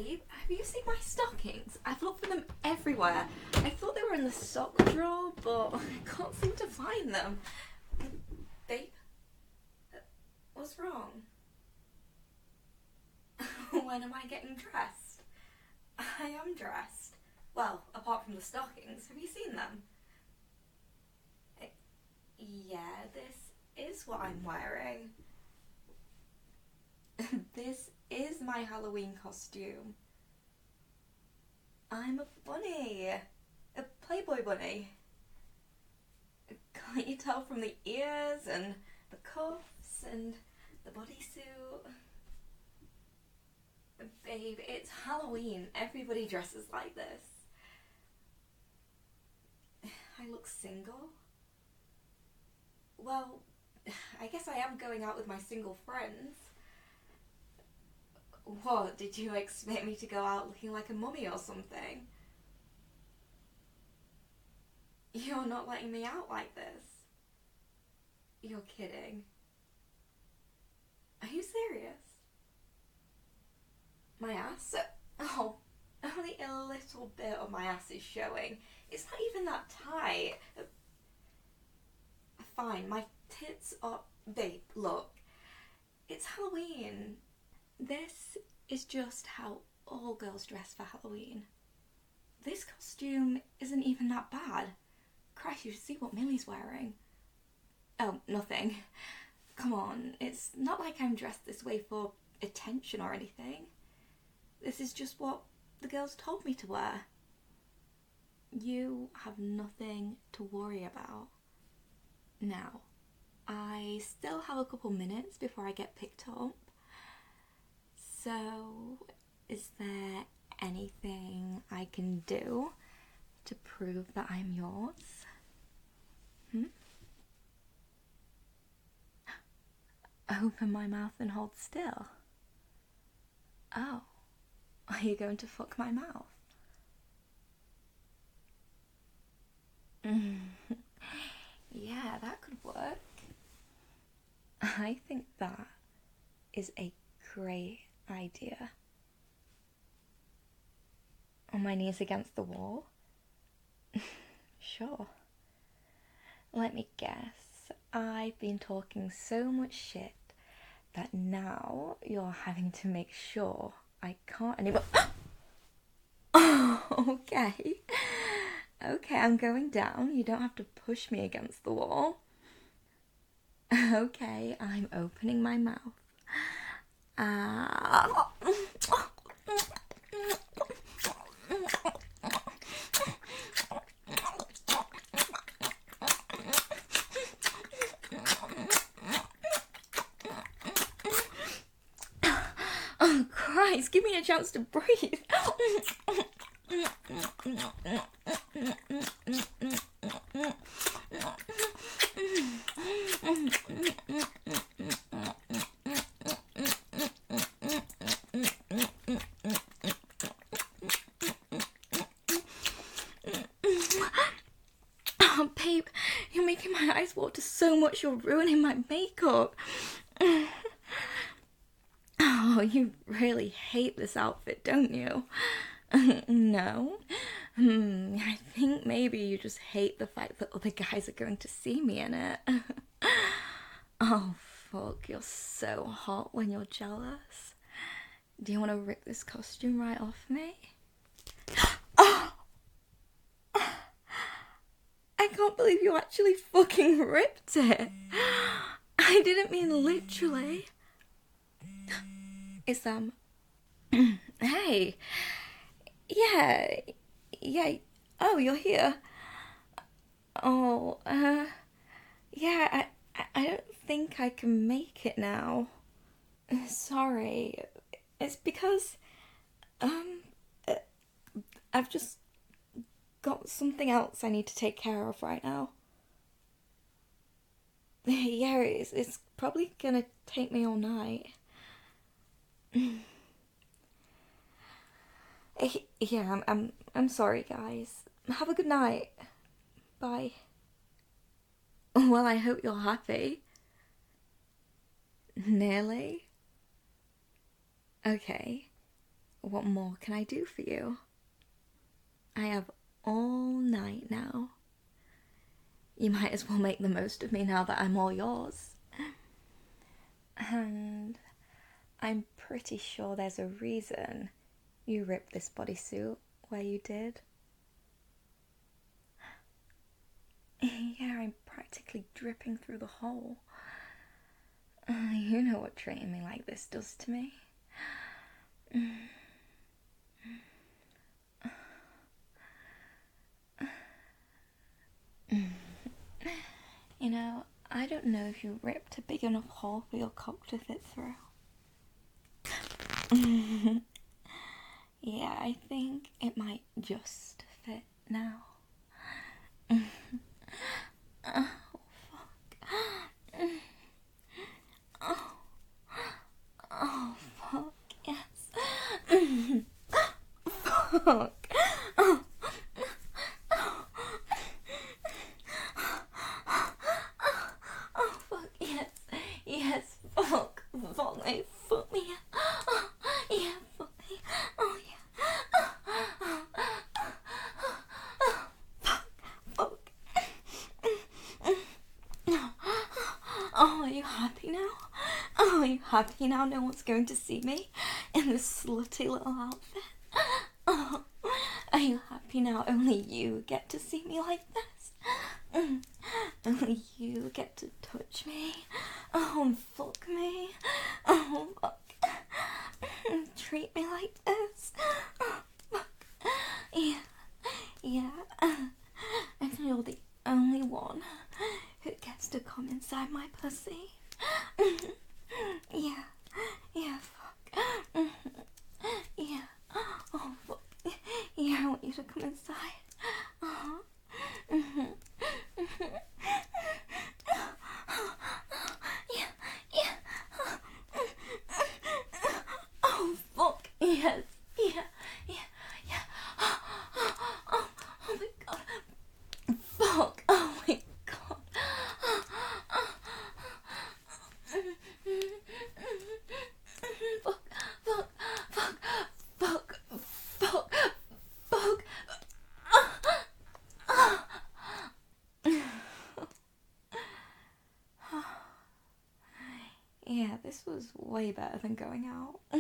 Babe, have you seen my stockings? I've looked for them everywhere. I thought they were in the sock drawer, but I can't seem to find them. Babe? What's wrong? When am I getting dressed? I am dressed. Well, apart from the stockings. Have you seen them? Yeah, this is what I'm wearing. This is my Halloween costume. I'm a bunny. A Playboy bunny. Can't you tell from the ears and the cuffs and the bodysuit? Babe, it's Halloween. Everybody dresses like this. I look single. Well, I guess I am going out with my single friends. What, did you expect me to go out looking like a mummy or something? You're not letting me out like this. You're kidding. Are you serious? My ass? Oh, only a little bit of my ass is showing. It's not even that tight. Fine, my tits are... Babe, look. It's Halloween. This is just how all girls dress for Halloween. This costume isn't even that bad. Christ, you should see what Millie's wearing. Oh, nothing. Come on, it's not like I'm dressed this way for attention or anything. This is just what the girls told me to wear. You have nothing to worry about. Now, I still have a couple minutes before I get picked up. So, is there anything I can do to prove that I'm yours? Open my mouth and hold still. Oh, are you going to fuck my mouth? Yeah, that could work. I think that is a great idea. On my knees against the wall? Sure. Let me guess. I've been talking so much shit that now you're having to make sure I can't anymore. Oh, okay. Okay, I'm going down. You don't have to push me against the wall. Okay, I'm opening my mouth. Oh, Christ, give me a chance to breathe. Oh, babe, you're making my eyes water so much you're ruining my makeup. Oh, you really hate this outfit, don't you? No? I think maybe you just hate the fact that other guys are going to see me in it. Oh, fuck, you're so hot when you're jealous. Do you want to rip this costume right off me? Oh! I can't believe you actually fucking ripped it. I didn't mean literally. It's Hey. Yeah. Oh, you're here. Oh, yeah, I don't think I can make it now. Sorry. It's because, I've just got something else I need to take care of right now. Yeah, it's probably gonna take me all night. Yeah, I'm sorry, guys. Have a good night. Bye. Well, I hope you're happy. Nearly? Okay. What more can I do for you? I have all night now. You might as well make the most of me now that I'm all yours. And I'm pretty sure there's a reason you ripped this bodysuit where you did. Yeah, I'm practically dripping through the hole. You know what treating me like this does to me. You know, I don't know if you ripped a big enough hole for your cock to fit through. Yeah, I think it might just fit now. Oh, fuck. Oh, fuck, yes. Fuck. Oh, fuck, yes. Yes, fuck. Fuck me, fuck me. Oh, yeah, fuck me. Oh, yeah. Fuck. Oh, are you happy now? Oh, are you happy now? No one's going to see me in this slutty little outfit. Oh, are you happy now? Only you get to see me like this. Only you get to touch me. Oh, and fuck me. Oh, fuck. Treat me like this. Oh, fuck. Yeah. Yeah. And you're the only one who gets to come inside my pussy. Yeah. Yeah, fuck. Yeah. Oh, fuck. Yeah, I want you to come inside. Uh-huh. Yeah, yeah. Oh, fuck. Yes. Yeah, yeah, yeah. Oh my god. Fuck. Oh my god. Fuck, fuck, fuck, fuck, fuck, fuck. Yeah, this was way better than going out.